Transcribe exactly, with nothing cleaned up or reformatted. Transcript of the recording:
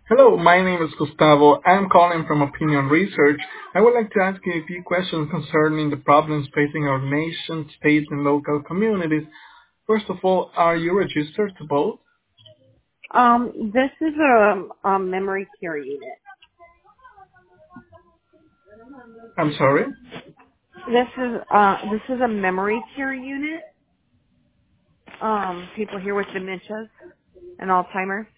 Hello, my name is Gustavo. I'm calling from Opinion Research. I would like to ask you a few questions concerning the problems facing our nation, states, and local communities. First of all, are you registered to vote? Um, this is a, a memory care unit. I'm sorry? This is uh, this is a memory care unit. Um, people here with dementias and Alzheimer's.